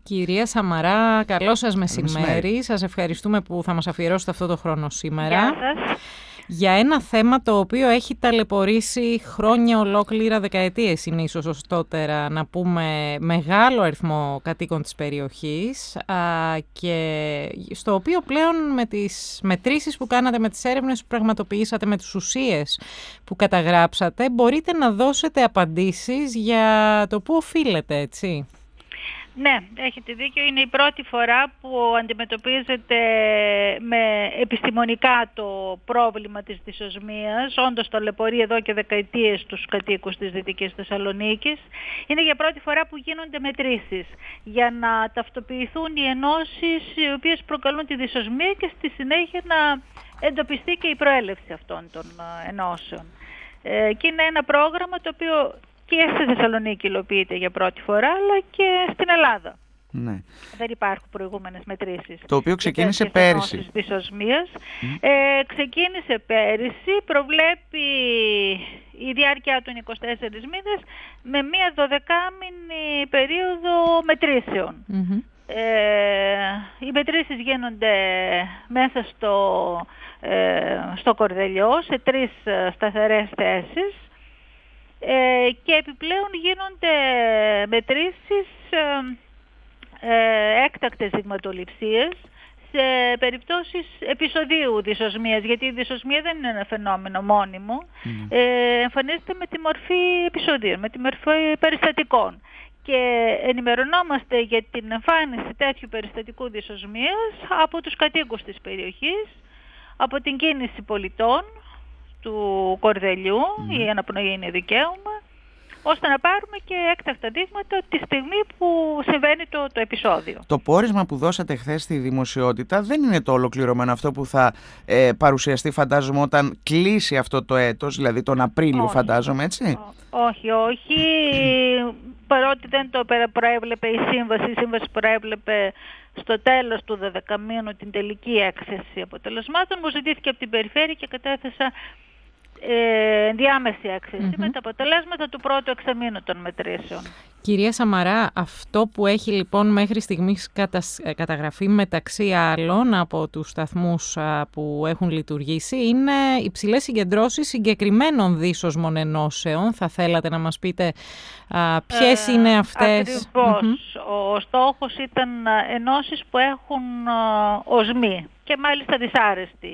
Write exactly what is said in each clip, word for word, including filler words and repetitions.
Κυρία Σαμαρά, καλό σας μεσημέρι. Σας ευχαριστούμε που θα μας αφιερώσετε αυτό το χρόνο σήμερα. Γεια σας. Για ένα θέμα το οποίο έχει ταλαιπωρήσει χρόνια ολόκληρα, δεκαετίες είναι ίσως σωστότερα να πούμε, μεγάλο αριθμό κατοίκων της περιοχής α, και στο οποίο πλέον με τις μετρήσεις που κάνατε, με τις έρευνες που πραγματοποιήσατε, με τις ουσίες που καταγράψατε, μπορείτε να δώσετε απαντήσεις για το πού οφείλεται, έτσι. Ναι, έχετε δίκιο. Είναι η πρώτη φορά που αντιμετωπίζεται με επιστημονικά το πρόβλημα της δυσοσμίας. Όντως ταλαιπωρεί εδώ και δεκαετίες τους κατοίκους της Δυτικής Θεσσαλονίκης. Είναι για πρώτη φορά που γίνονται μετρήσεις για να ταυτοποιηθούν οι ενώσεις οι οποίες προκαλούν τη δυσοσμία και στη συνέχεια να εντοπιστεί και η προέλευση αυτών των ενώσεων. Ε, και είναι ένα πρόγραμμα το οποίο και στη Θεσσαλονίκη υλοποιείται για πρώτη φορά, αλλά και στην Ελλάδα. Ναι. Δεν υπάρχουν προηγούμενες μετρήσεις. Το οποίο ξεκίνησε πέρυσι. Δυσοσμίας. Mm. Ε, ξεκίνησε πέρυσι, προβλέπει η διάρκεια του είκοσι τέσσερις μήνες με μία δωδεκάμηνη περίοδο μετρήσεων. Mm-hmm. Ε, οι μετρήσεις γίνονται μέσα στο, ε, στο Κορδελιό, σε τρεις σταθερές θέσεις. Ε, και επιπλέον γίνονται μετρήσεις ε, ε, έκτακτες δειγματοληψίες σε περιπτώσεις επεισοδίου δυσοσμίας, γιατί η δυσοσμία δεν είναι ένα φαινόμενο μόνιμο, mm. ε, εμφανίζεται με τη μορφή επεισοδίων, με τη μορφή περιστατικών. Και ενημερωνόμαστε για την εμφάνιση τέτοιου περιστατικού δυσοσμίας από τους κατοίκους της περιοχής, από την κίνηση πολιτών του Κορδελιού, mm. η αναπνοή είναι δικαίωμα, ώστε να πάρουμε και έκτακτα δείγματα τη στιγμή που συμβαίνει το, το επεισόδιο. Το πόρισμα που δώσατε χθες στη δημοσιότητα δεν είναι το ολοκληρωμένο αυτό που θα ε, παρουσιαστεί, φαντάζομαι, όταν κλείσει αυτό το έτος, δηλαδή τον Απρίλιο, όχι, φαντάζομαι, έτσι. Όχι, όχι. Παρότι δεν το προέβλεπε η σύμβαση, η σύμβαση προέβλεπε στο τέλος του δωδεκαμήνου την τελική έκθεση αποτελεσμάτων, μου ζητήθηκε από την περιφέρεια και κατέθεσα ε, διάμεση έκθεση mm-hmm. με τα αποτελέσματα του πρώτου εξαμήνου των μετρήσεων. Κυρία Σαμαρά, αυτό που έχει λοιπόν μέχρι στιγμής κατα... καταγραφεί μεταξύ άλλων από τους σταθμούς α, που έχουν λειτουργήσει είναι υψηλές συγκεντρώσεις συγκεκριμένων δίσοσμων ενώσεων. Θα θέλατε να μας πείτε α, ποιες ε, είναι αυτές? Ακριβώς. Mm-hmm. Ο στόχος ήταν ενώσεις που έχουν α, οσμή και μάλιστα δυσάρεστη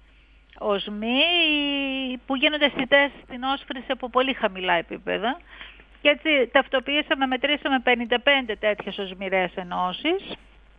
οσμή που γίνονται αισθητές στην όσφρηση από πολύ χαμηλά επίπεδα. Και έτσι ταυτοποιήσαμε, μετρήσαμε πενήντα πέντε τέτοιες οσμηρές ενώσεις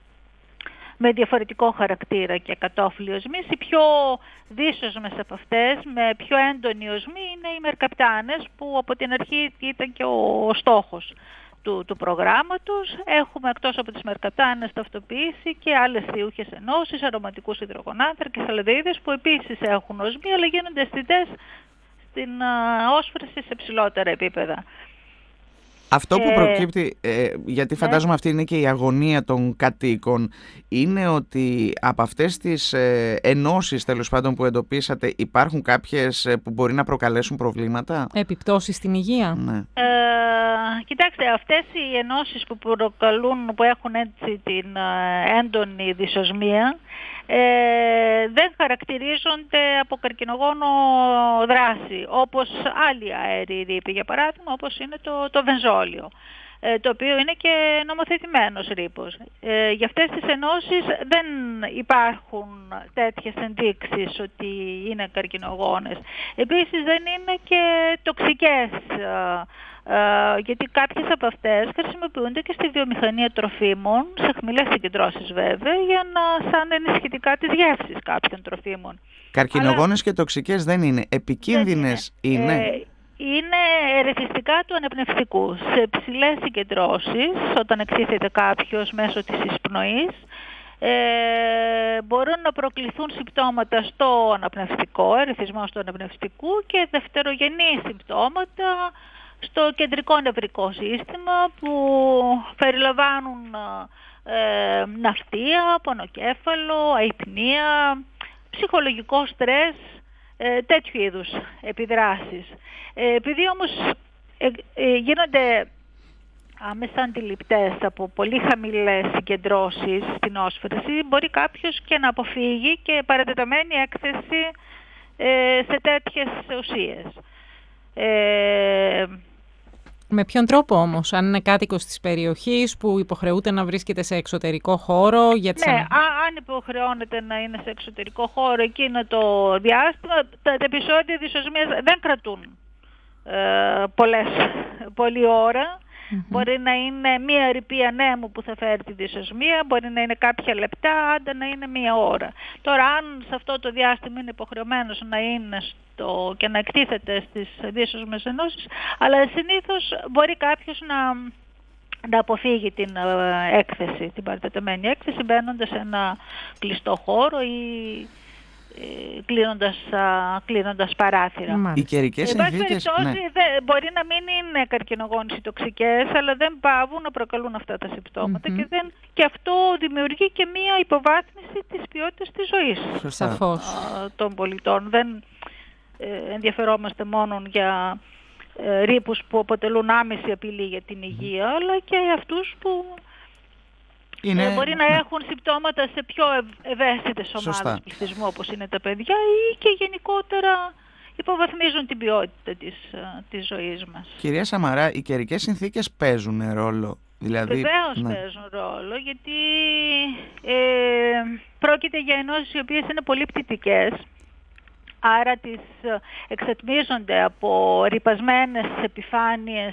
με διαφορετικό χαρακτήρα και κατόφλι οσμής. Οι πιο δύσοσμες από αυτές, με πιο έντονη οσμή, είναι οι μερκαπτάνες, που από την αρχή ήταν και ο, ο στόχος του, του προγράμματος. Έχουμε εκτός από τις μερκαπτάνες ταυτοποιήσει και άλλες θειούχες ενώσεις, αρωματικούς υδρογονάνθρακες, αλδεΐδες, που επίσης έχουν οσμή, αλλά γίνονται αισθητές στην α, όσφρηση σε ψηλότερα επίπεδα. Αυτό που προκύπτει, ε, γιατί φαντάζομαι ναι. αυτή είναι και η αγωνία των κατοίκων, είναι ότι από αυτές τις ε, ενώσεις τέλος πάντων που εντοπίσατε υπάρχουν κάποιες ε, που μπορεί να προκαλέσουν προβλήματα? Επιπτώσεις στην υγεία? Ναι. Ε, κοιτάξτε, αυτές οι ενώσεις που προκαλούν, που έχουν έτσι την ε, έντονη δυσοσμία, Ε, δεν χαρακτηρίζονται από καρκινογόνο δράση, όπως άλλοι αέριοι ρήποι, για παράδειγμα, όπως είναι το, το βενζόλιο, ε, το οποίο είναι και νομοθετημένος ρήπος. Ε, για αυτές τις ενώσεις δεν υπάρχουν τέτοιες ενδείξεις ότι είναι καρκινογόνες. Επίσης δεν είναι και τοξικές, Uh, γιατί κάποιες από αυτές χρησιμοποιούνται και στη βιομηχανία τροφίμων, σε χαμηλές συγκεντρώσεις βέβαια, για να σαν ενισχυτικά τις γεύσεις κάποιων τροφίμων. Καρκινογόνες αλλά και τοξικές δεν είναι. Επικίνδυνες δεν είναι. είναι. Ε, είναι ερεθιστικά του αναπνευστικού. Σε ψηλές συγκεντρώσεις, όταν εξήθεται κάποιος μέσω της εισπνοής, ε, μπορούν να προκληθούν συμπτώματα στο αναπνευστικό, ερεθισμό του αναπνευστικού, και δευτερογενή συμπτώματα στο κεντρικό νευρικό σύστημα, που περιλαμβάνουν ε, ναυτία, πονοκέφαλο, αϊπνία, ψυχολογικό στρες, ε, τέτοιου είδους επιδράσεις. Ε, επειδή όμως ε, ε, γίνονται άμεσα αντιληπτές από πολύ χαμηλές συγκεντρώσεις στην όσφρηση, μπορεί κάποιος και να αποφύγει και παρατεταμένη έκθεση ε, σε τέτοιες ουσίες. Ε, Με ποιον τρόπο όμως, αν είναι κάτοικος της περιοχής που υποχρεούται να βρίσκεται σε εξωτερικό χώρο για τις... Ναι, α, αν υποχρεώνεται να είναι σε εξωτερικό χώρο εκείνο το διάστημα, τα, τα επεισόδια δυσοσμίας δεν κρατούν ε, πολλές, πολλή ώρα. Mm-hmm. Μπορεί να είναι μία ρηπή ανέμου που θα φέρει τη δυσοσμία, μπορεί να είναι κάποια λεπτά, άντε να είναι μία ώρα. Τώρα, αν σε αυτό το διάστημα είναι υποχρεωμένος να είναι στο, και να εκτίθεται στις δυσοσμές ενώσεις, αλλά συνήθως μπορεί κάποιος να, να αποφύγει την ε, έκθεση, την παρατεταμένη έκθεση, μπαίνοντας σε ένα κλειστό χώρο ή Κλείνοντας, κλείνοντας παράθυρα. Οι καιρικές συνθήκες, ναι. δε, μπορεί να μην είναι καρκινογόνες ή τοξικές, αλλά δεν πάβουν να προκαλούν αυτά τα συμπτώματα mm-hmm. και, δεν, και αυτό δημιουργεί και μία υποβάθμιση της ποιότητας της ζωής Σαφώς. των πολιτών. Δεν ε, ενδιαφερόμαστε μόνο για ε, ρήπους που αποτελούν άμεση απειλή για την υγεία, mm-hmm. αλλά και αυτούς που Είναι... Ε, μπορεί να έχουν συμπτώματα σε πιο ευαίσθητες ομάδες πληθυσμού, όπως είναι τα παιδιά, ή και γενικότερα υποβαθμίζουν την ποιότητα της, της ζωής μας. Κυρία Σαμαρά, οι καιρικές συνθήκες παίζουν ρόλο? Δηλαδή... Βεβαίως ναι. παίζουν ρόλο, γιατί ε, πρόκειται για ενώσεις οι οποίες είναι πολύ πτυτικές, άρα τις εξατμίζονται από ρυπασμένες επιφάνειες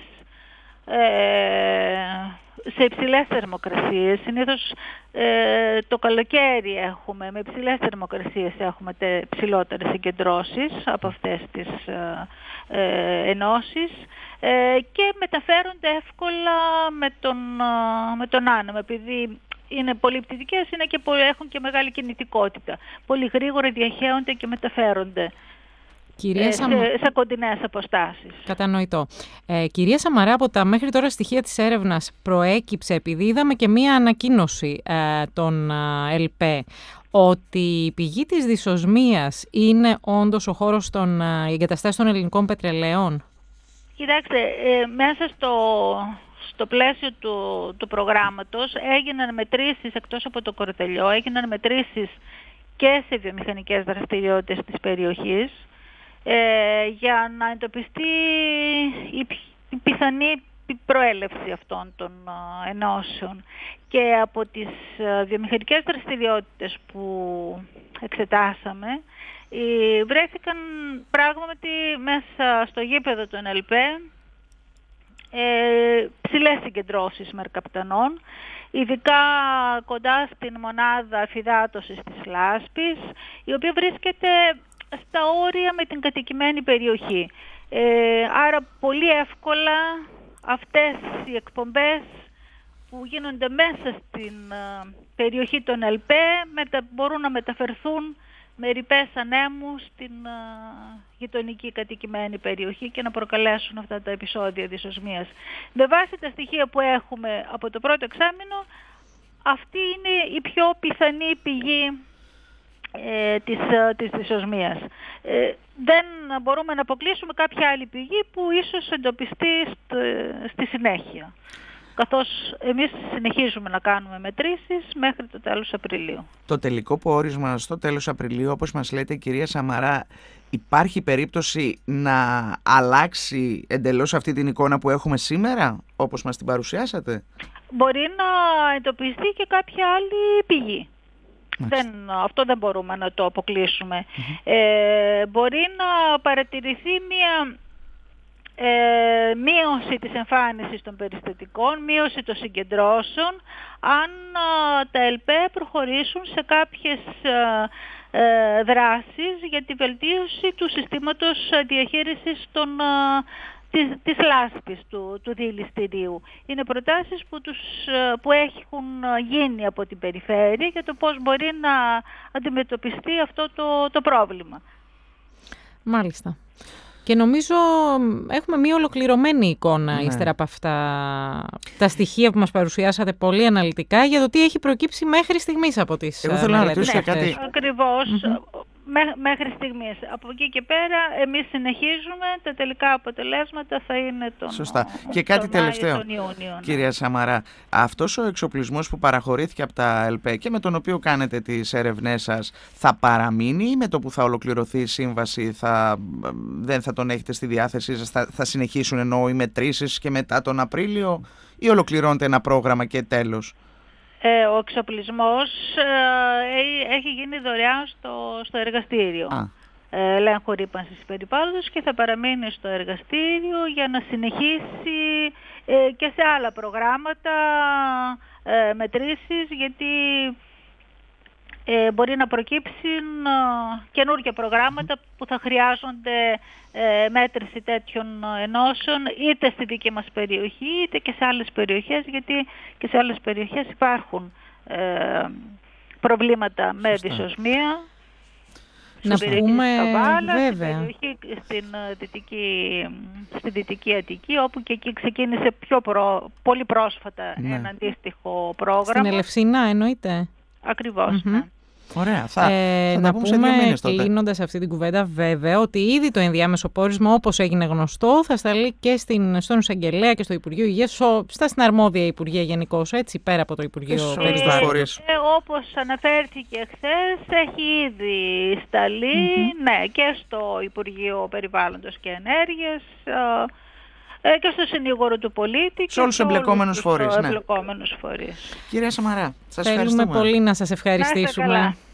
ε, σε υψηλές θερμοκρασίες. Συνήθως ε, το καλοκαίρι έχουμε, με υψηλές θερμοκρασίες έχουμε τε, ψηλότερες συγκεντρώσεις από αυτές τις ε, ε, ενώσεις ε, και μεταφέρονται εύκολα με τον, ε, με τον άνεμο. Επειδή είναι πολύ πτυτικές, είναι και, έχουν και μεγάλη κινητικότητα. Πολύ γρήγορα διαχέονται και μεταφέρονται. Κυρία Σαμα... σε, σε κοντινές αποστάσεις. Κατανοητό. Ε, κυρία Σαμαρά, από τα μέχρι τώρα στοιχεία της έρευνας προέκυψε, επειδή είδαμε και μία ανακοίνωση ε, των ε, ΕΛΠΕ, ότι η πηγή της δυσοσμίας είναι όντως ο χώρος των ε, εγκαταστάσεων των ελληνικών πετρελαίων? Κοιτάξτε, ε, μέσα στο, στο πλαίσιο του, του προγράμματος έγιναν μετρήσεις, εκτός από το Κορδελιό, έγιναν μετρήσεις και σε βιομηχανικές δραστηριότητες της περιοχής, Ε, για να εντοπιστεί η, η πιθανή προέλευση αυτών των uh, ενώσεων. Και από τις uh, βιομηχανικές δραστηριότητες που εξετάσαμε, ε, βρέθηκαν πράγματι μέσα στο γήπεδο των ΕΛΠΕ ε, ψηλές συγκεντρώσεις μερκαπτανών, ειδικά κοντά στην μονάδα αφυδάτωσης της Λάσπης, η οποία βρίσκεται στα όρια με την κατοικημένη περιοχή. Ε, άρα πολύ εύκολα αυτές οι εκπομπές που γίνονται μέσα στην uh, περιοχή των ΕΛΠΕ μετα, μπορούν να μεταφερθούν με ρηπές ανέμου στην uh, γειτονική κατοικημένη περιοχή και να προκαλέσουν αυτά τα επεισόδια δυσοσμίας. Με βάση τα στοιχεία που έχουμε από το πρώτο εξάμηνο, αυτή είναι η πιο πιθανή πηγή Ε, της, της δυσοσμίας. Ε, δεν μπορούμε να αποκλείσουμε κάποια άλλη πηγή που ίσως εντοπιστεί στη, στη συνέχεια. Καθώς εμείς συνεχίζουμε να κάνουμε μετρήσεις μέχρι το τέλος Απριλίου. Το τελικό πόρισμα στο τέλος Απριλίου, όπως μας λέτε, κυρία Σαμαρά, υπάρχει περίπτωση να αλλάξει εντελώς αυτή την εικόνα που έχουμε σήμερα, όπως μας την παρουσιάσατε? Μπορεί να εντοπιστεί και κάποια άλλη πηγή. Δεν, αυτό δεν μπορούμε να το αποκλείσουμε. Mm-hmm. Ε, μπορεί να παρατηρηθεί μία ε, μείωση της εμφάνισης των περιστατικών, μείωση των συγκεντρώσεων, αν α, τα ΕΛΠΕ προχωρήσουν σε κάποιες α, ε, δράσεις για τη βελτίωση του συστήματος διαχείρισης των α, Της, της λάσπης του, του δηληστηρίου. Είναι προτάσεις που, τους, που έχουν γίνει από την περιφέρεια για το πώς μπορεί να αντιμετωπιστεί αυτό το, το πρόβλημα. Μάλιστα. Και νομίζω έχουμε μία ολοκληρωμένη εικόνα ναι. ύστερα από αυτά τα στοιχεία που μας παρουσιάσατε πολύ αναλυτικά για το τι έχει προκύψει μέχρι στιγμής από τις Εγώ θέλω να ρωτήσω κάτι. Ακριβώς. Mm-hmm. μέχρι στιγμής. Από εκεί και πέρα εμείς συνεχίζουμε, τα τελικά αποτελέσματα θα είναι τον, Σωστά. Και κάτι τελευταίο, Ιούνιο, κυρία Σαμαρά, αυτός ο εξοπλισμός που παραχωρήθηκε από τα ΕΛΠΕ και με τον οποίο κάνετε τις έρευνές σας θα παραμείνει ή με το που θα ολοκληρωθεί η σύμβαση θα, δεν θα τον έχετε στη διάθεσή σας, θα, θα συνεχίσουν εννοώ οι μετρήσεις και μετά τον Απρίλιο ή ολοκληρώνεται ένα πρόγραμμα και τέλος? Ε, ο εξοπλισμός ε, έχει γίνει δωρεάν στο, στο εργαστήριο ε, ελέγχου ρύπανσης περιβάλλοντος και θα παραμείνει στο εργαστήριο για να συνεχίσει ε, και σε άλλα προγράμματα ε, μετρήσεις, γιατί ε, μπορεί να προκύψουν ε, καινούργια προγράμματα που θα χρειάζονται ε, μέτρηση τέτοιων ενώσεων είτε στη δική μας περιοχή είτε και σε άλλες περιοχές, γιατί και σε άλλες περιοχές υπάρχουν ε, προβλήματα με δυσοσμία. Να στην πούμε Καβάλα, βέβαια. στην περιοχή, στην δυτική, στη Δυτική Αττική, όπου και εκεί ξεκίνησε πιο προ, πολύ πρόσφατα ναι. ένα αντίστοιχο πρόγραμμα. Στην Ελευσινά εννοείται. Ακριβώς, mm-hmm. ναι. Ωραία, θα, ε, θα να τα πούμε σε δύο μήνες τότε. Κλείνοντας αυτή την κουβέντα, βέβαια, ότι ήδη το ενδιάμεσο πόρισμα, όπως έγινε γνωστό, θα σταλεί και στην, στον Εισαγγελέα και στο Υπουργείο Υγείας, στα συναρμόδια Υπουργεία γενικώς, έτσι, πέρα από το Υπουργείο Περιβάλλοντος. Ε, ε, όπως αναφέρθηκε χθες, έχει ήδη σταλεί, mm-hmm. ναι, και στο Υπουργείο Περιβάλλοντος και Ενέργειας, ε, και στο συνήγορο του πολίτη σε όλους τους εμπλεκόμενους φορείς. Ναι. φορείς. Κυρία Σαμαρά, σας Θέλουμε ευχαριστούμε. πολύ να σας ευχαριστήσουμε.